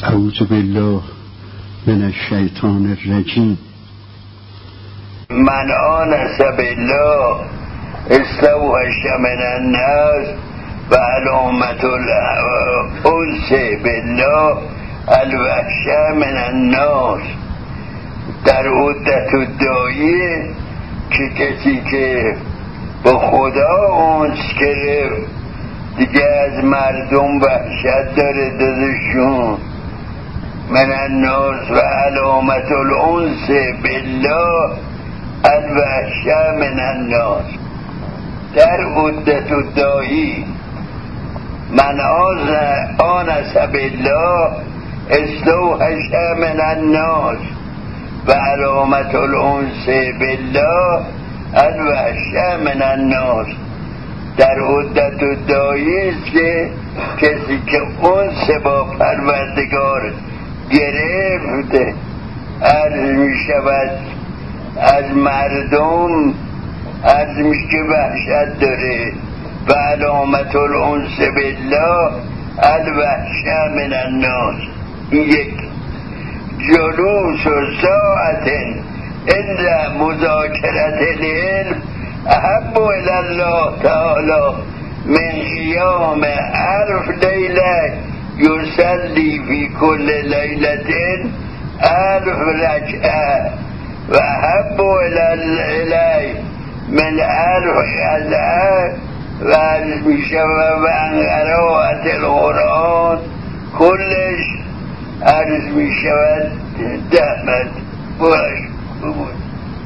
اعوذ بالله من الشیطان الرجیم. من آنس بالله استوحش من الناس و علامت الانس بالله الوحش من الناس. در عدت الداعیه که کسی که با خدا انس گرفت دیگه از مردم وحشت داره دادشون. من الناس و علامت الانس بالله الوحش من الناس. در عدت الداعی من آنس بالله استوحش من الناس و علامت الانس بالله الوحش من الناس. در عدت الداعی است که کسی که انس با پروردگار گرفت عرض می شود از مردم عرض می که وحشت داره. و علامت الانس بالله الوحش من الناس. یک جلوس و ساعت الا مذاکرت العلم احب الی الله تعالی من قیام الف لیله یصلی فی کل لیلة 1000 رکعه و احب الی من 1000 غزوه و عن قراءة القرآن کلش عرض می شود دهمت باش بود.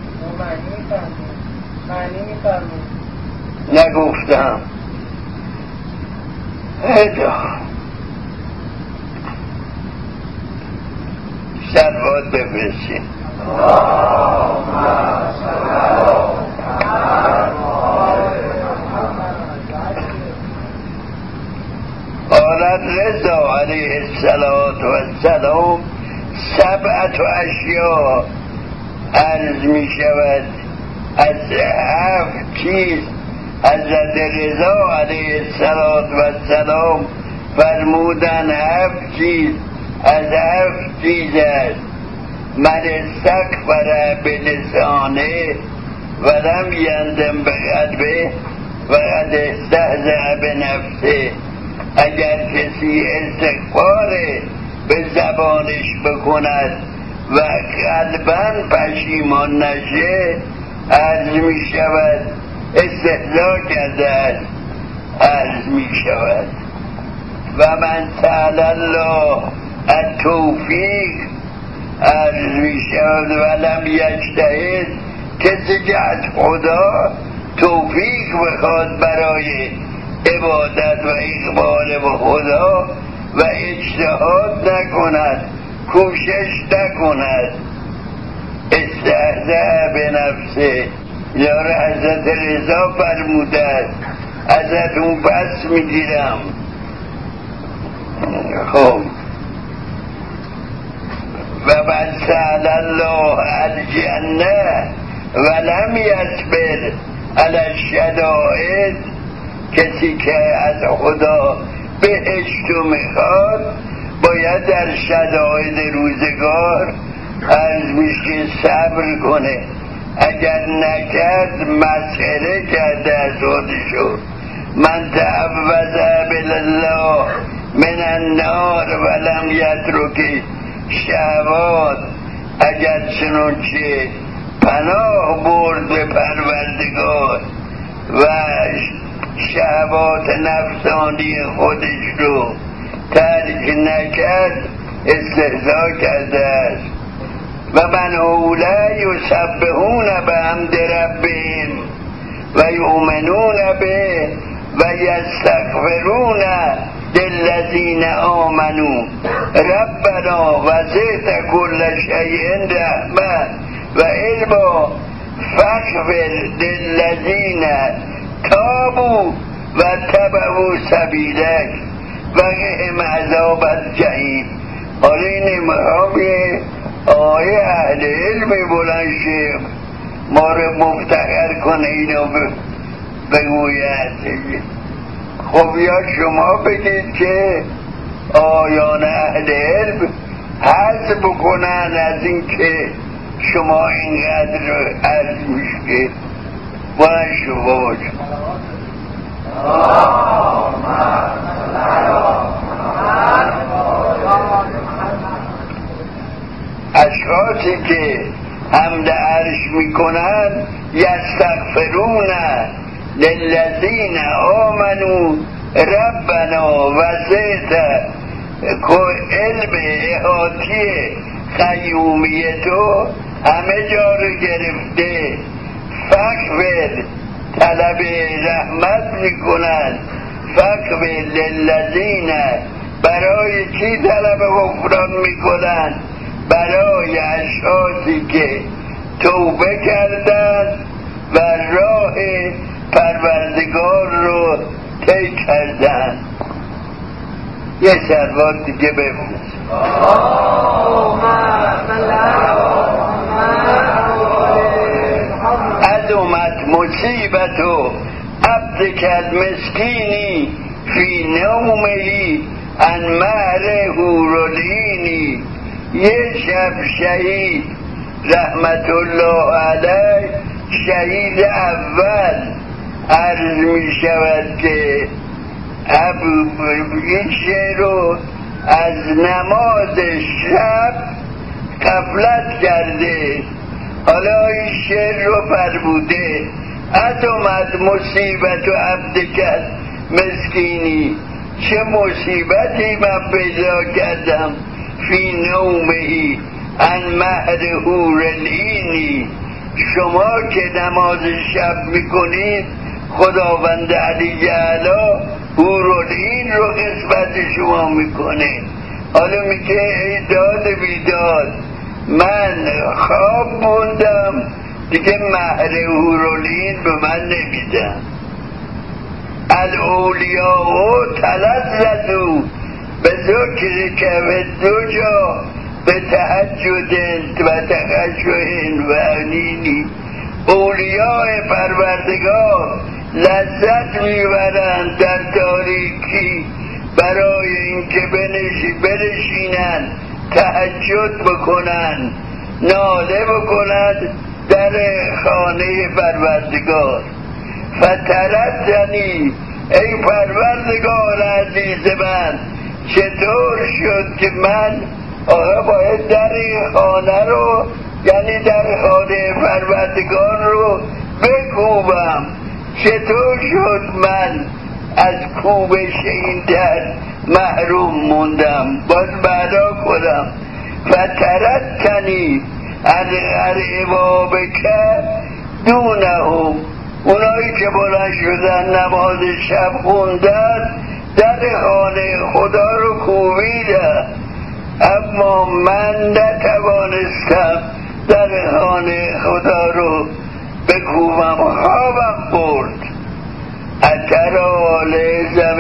نگفتم هدا سلوات بفرستیم. قالت رضا علیه السلام 7 اشیاء عرض می شود از 7 چیز. حضرت رضا علیه السلام فرمودن 7 چیز از 7 چیز است. من استکبر بلسانه ولم یندم بقلبه وقد استهزأ بنفسه. اگر کسی استکبار به زبانش بکند و قلباً پشیمان نشه عرض می شود استهزا کرده است. عرض می شود و من سأل الله التوفیق عرض می شود ولم یجتهد. کسی که از خدا توفیق بخواد برای عبادت و اقبال به خدا و اجتهاد نکند کوشش نکند استهزأ به نفسه. یار حضرت رضا فرموده ازتون پس میگیرم. خب و من سأل الله الجنه ولم یصبر علی الشدائد. کسی که از خدا بهشتو میخواد باید در شدائد روزگار عرض میشه صبر کنه. اگر نکرد مسخره کرده از خودشو. من تعوذ بالله من النار ولم یترک شهوات. اگر چنانچه پناه برد به پروردگار و شهوات نفسانی خودش رو ترک نکرد استهزا کرده است. و من اولا یسبحون بحمد ربهم و یؤمنون به و یستغفرون للذین آمنوا ربنا وسعت کل شیء رحمة و علما فاغفر للذین تابوا و تبعوا سبیلک و قهم عذاب الجحیم. حالا این امام آیه اهل علم بلند شه ما رو مفتخر کنه اینو بگوید. خب یا شما بگید که آیان اهل اهل علم حذف بکنن از این که شما اینقدر عرض میشه باید شباش اشخاصی که حمد عرش میکنن یستغفرون للذین آمنوا ربنا وسعت علم احاطی قیومیتو همه جا رو گرفته فغفر طلب رحمت میکنن فغفر للذین برای چی طلب غفران میکنن؟ برای اشخاصی که توبه کردن و راه پروردگار رو طی کردن. یه سروات دیگه بفرست. عظمت مصیبت و عبدک المسکینی فی نومهی عن مهر حورالعینی. یه شب شهید رحمت الله علیه شهید اول عرض می شود که این شعر رو از نماز شب غفلت کرده، حالا این شعر رو فرموده عظمت مصیبت و عبدک مسکینی، چه مصیبتی من پیدا کردم فی نومهی عن مهر حورالعینی. شما که نماز شب میکنید خداوند علی اعلی حورالعین رو قسمت شما میکنه. حالا میگه ای داد بیداد من خواب موندم دیگه مهر حورالعین به من نمیدم. الاولیاء تلذذوا به ذکر که به دو جا به تهجد و تخشع و انینی. اولیاء پروردگار لذت میبرند در تاریکی برای اینکه بنشینن تهجد بکنن ناله بکنند در خانه پروردگار. فترتنی ای پروردگار عزیز من چطور شد که من باید در این خانه رو یعنی در خانه پروردگار رو بکوبم؟ چطور شد من از کوبش این در محروم موندم؟ باز بعدا کنم فترتنی از ابواب که دونهم، اونایی که بلند شدن نماز شب خوندن در خانه خدا رو کوبیدن، اما من نتوانستم در خانه خدا رو بکوبم، خوابم برد. اترا لزم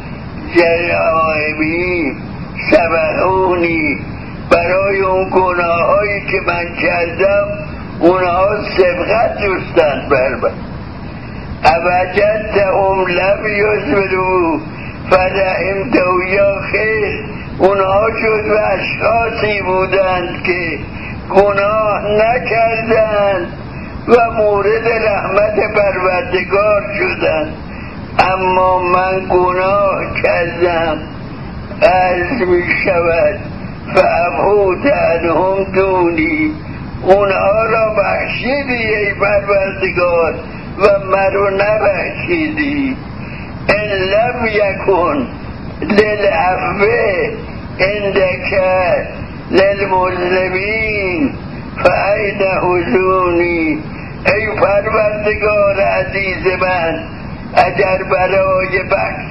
جرائمی سبقونی، برای اون گناه هایی که من کردم اونها سبقت جستن بر من. اوجدتهم لم یصبروا فرحمتهم یا خیر، اونها جز اشخاصی بودند که گناه نکردند و مورد رحمت پروردگار شدند، اما من گناه کردم. عرض می شود فعفوت عنهم دونی، اونها را بخشیدی ای پروردگار و مرا نبخشیدی. ان لم یکن للعفو عندک للمذنبین فأین حزونی. ای پروردگار عزیز من اگر برای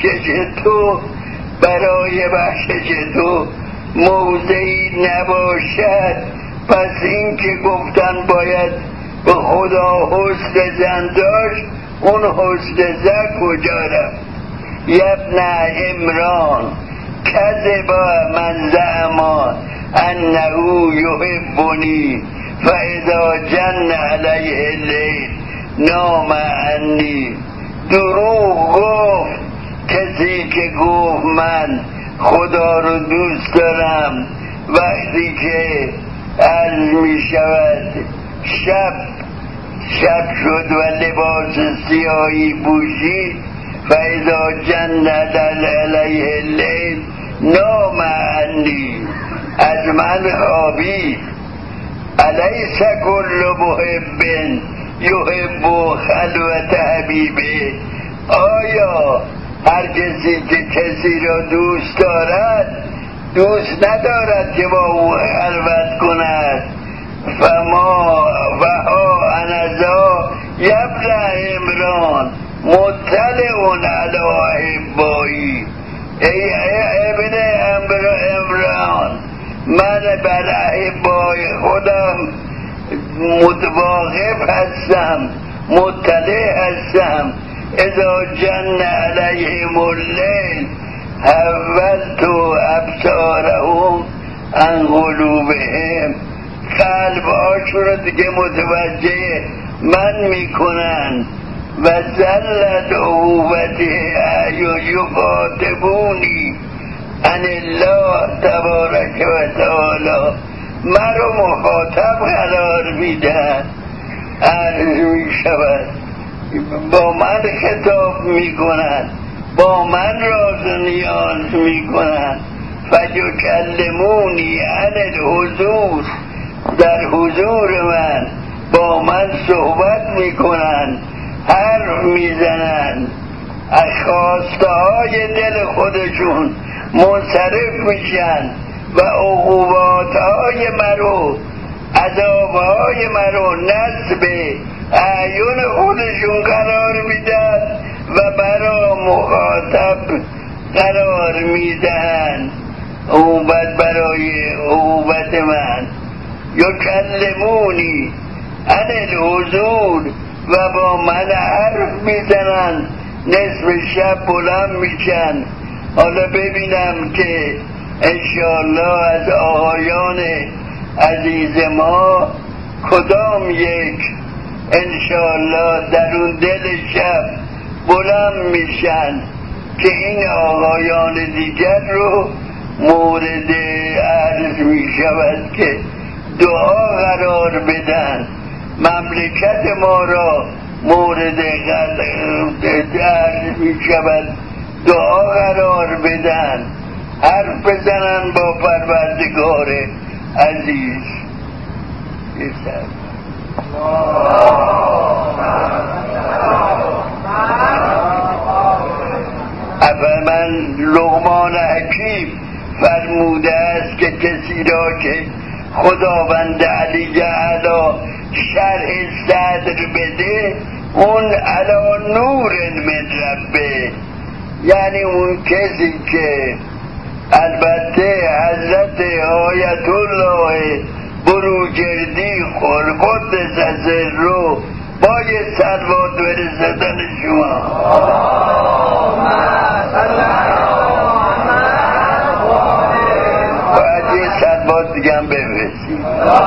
بخشش تو موضعی نباشد، پس این که گفتن باید به خدا حسن زن داشت، اون حسن زن کجا رفت؟ یبن عمران کذب من زعم انه یحبنی فاذا جن علیه اللیل نام عنی. دروغ گفت کسی که گفت من خدا رو دوست دارم هم وقتی که عرض می شود شب شد و لباس سیاهی پوشید فاذا جن علیه اللیل نام عنی، از من خوابید. الیس کل محب یحب خلوت حبیبه، آیا هر کسی که کسی را دوست دارد دوست ندارد که با او خلوت کند؟ فما وها انذا یبن عمران مطلع علی احبایی، ای ابن عمران من بر احبای خودم متواقف هستم، مطلع هستم. اذا جن علیهم اللیل حولت ابصارهم عن قلوبهم، قلب‌هاشون رو دیگه متوجه من میکنن. و زلت عقوبته یخاطبونی ان الله تبارک و تعالی، مرا مخاطب قرار میدن، عرض میشود با من خطاب میکنن، با من راز و نیاز میکنن. فیکلمونی عن الحضور، در حضور من با من صحبت میکنن، حرف میزنن، از خواسته های دل خودشون منصرف میشن و عقوبات های مرو، عذاب های مرو نصب اعیون خودشون قرار میدن و برا مخاطب قرار میدن عقوبت برای عقوبت من. یکلمونی عن الحضور، و با من حرف میزنن، نصف شب بلند میشن. حالا ببینم که انشاءالله از آقایان عزیز ما کدام یک انشاءالله در اون دل شب بلند میشن که این آقایان دیگر رو مورد عرض میشود که دعا قرار بدن، مملکت ما را مورد عرض میشود دعا قرار بدن، حرف بزنن با پروردگار عزیز. من لقمان حکیم فرموده است که کسی را که خداوند علی اعلی شرح صدر بده اون علی نور من ربه، یعنی اون کسی که البته حضرت آیت الله بروجردی قدس سره با یه صلوات برسدن شما باید یه صلوات دیگه هم بفرستیم.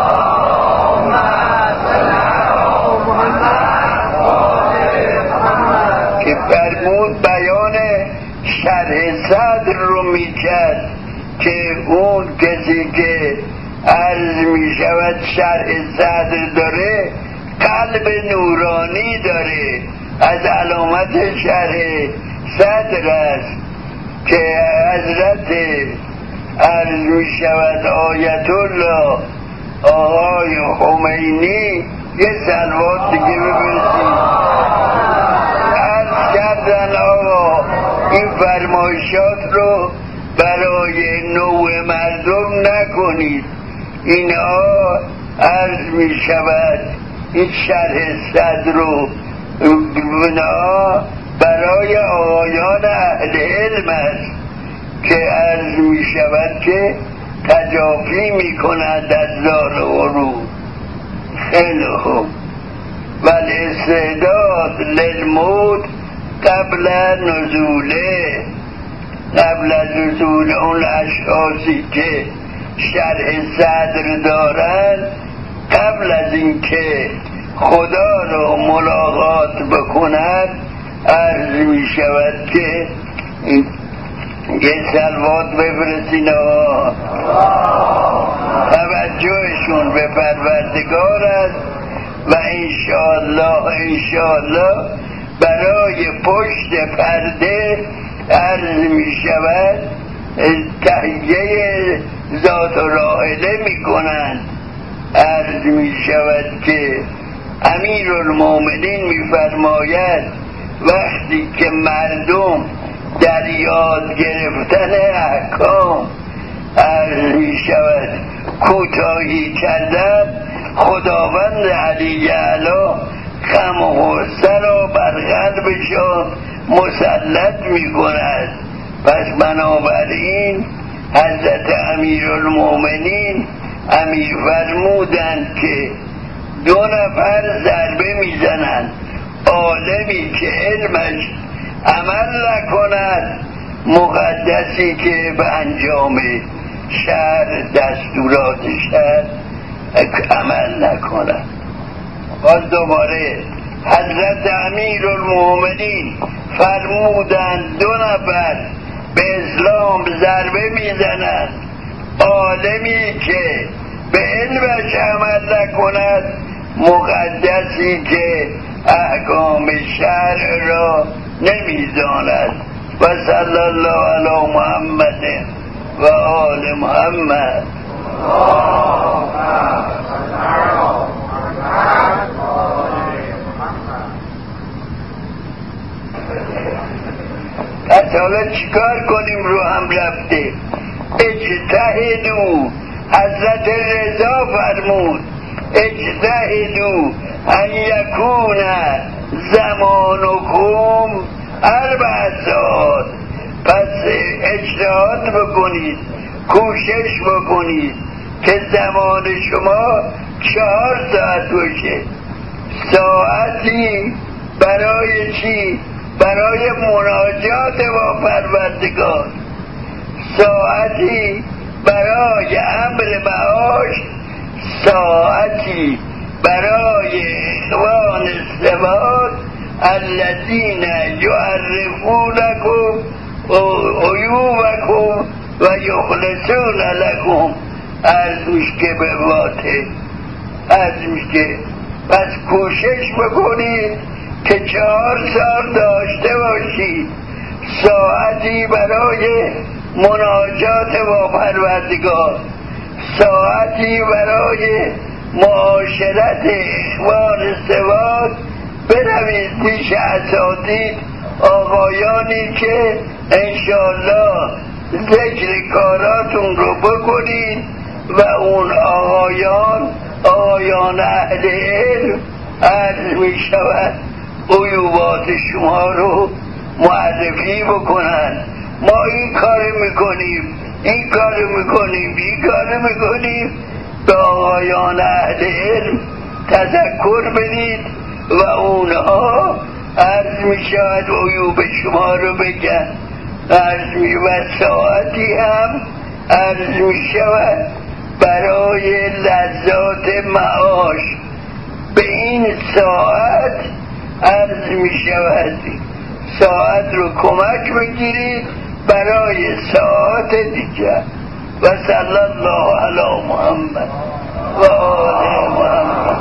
که فرمود بیان شرح صدر رو میکرد که اون کسی که عرض میشود شرح صدر داره قلب نورانی داره، از علامت شرح صدر است که حضرت عرض میشود آیت الله آقای خمینی یه صلوات دیگه بفرستید. عرض کردن آقا این فرمایشات رو برای نوع مردم نکنید، اینها عرض می شود این شرح صدر رو برای آقایان اهل علم است که عرض می شود که تجافی می کند از دار غرور. خیلی خوب. والاستعداد للموت قبل نزوله، قبل از نزول اون اشخاصی که شرح صدر دارن، قبل از اینکه خدا رو ملاقات بکنن، عرض می شود که یه سلوات بفرستین آقا. توجهشون به پروردگار است و انشاءالله برای پشت پرده عرض می شود تهیه ذات و راحله می کنند. عرض می شود که امیرالمومنین می فرماید وقتی که مردم در یاد گرفتن احکام عرض می شود کوتاهی کردن، خداوند علی اعلی غم و غصه را بر قلبشان مسلط می کند. پس بنابراین حضرت امیرالمومنین امیر فرمودند که 2 نفر ضربه میزنند، عالمی که علمش عمل نکند، مقدسی که به انجام شهر دستورات شهر عمل نکند. باز دوباره حضرت امیرالمومنین فرمودند 2 نفر به اسلام ضربه میزنند، عالمی که به علمش عمل نکند، مقدسی که احکام شرع را نمیداند. و صلی الله علی محمد و آل محمد. پس حالا چیکار کنیم؟ رو هم رفته اجتهدوا. حضرت رضا فرمود اجتهدوا ان یکون زمانکم 4 ساعات. پس اجتهاد بکنید، کوشش بکنید که زمان شما 4 ساعت باشه. ساعتی برای چی؟ برای مناجات با پروردگار، ساعتی برای امر معاش، ساعتی برای اخوان السواد الذین یعرفونکم عیوبکم و یخلصون لکم. عرض که به واته عرض که پس کوشش بکنید که 4 سال داشته باشید، ساعتی برای مناجات با پروردگار، ساعتی برای معاشرت اخوان سواد. بروید پیش اساتید، آقایانی که انشاءالله ذکر کاراتون رو بکنید و اون آقایان اهل علم عرض می شود عیوبات شما رو معرفی بکنن. ما این کار میکنیم، این کار میکنیم، این کار میکنیم. به آقایان اهل علم تذکر بدید و اونها عرض می شود عیوب شما رو بگن. عرض می و ساعتی هم عرض می شود برای لذات معاش. به این ساعت عرض می شود ساعت رو کمک بگیرید برای ساعت دیگر. و صلی الله علی محمد و آل محمد.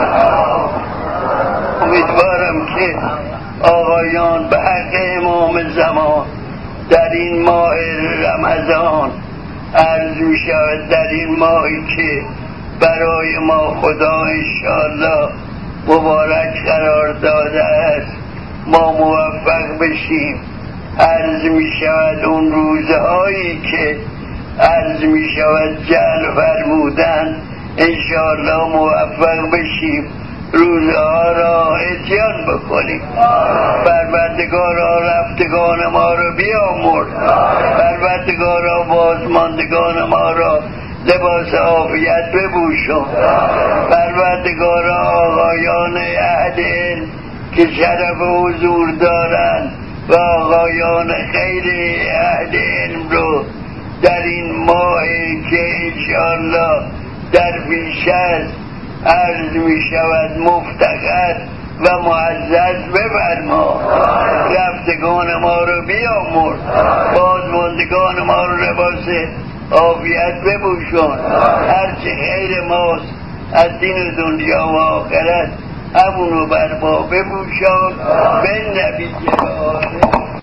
امیدوارم که آقایان به حق امام زمان در این ماه رمضان عرض می شود، در این ماهی که برای ما خدا انشاءالله مبارک قرار داده است، ما موفق بشیم. عرض می شود اون روزهایی که عرض می شود جعل فرمودن انشاءالله موفق بشیم روزها را اتیان بکنیم. پروردگارا رفتگان ما را بیامرز، پروردگارا بازماندگان ما را لباس عافیت بپوشون. پروردگارا آقایان اهل علم که شرف حضور دارند و آقایان خیر اهل علم رو در این ماهی که انشاءالله در پیش است عرض می شود مفتقر و معزز بفرما. رفتگان ما رو بیامرز، بازماندگان ما رو لباس عافیت بپوشان. هرچه خیر ماست از دین دنیا و آخرت همونو بر ما بپوشان. به نبی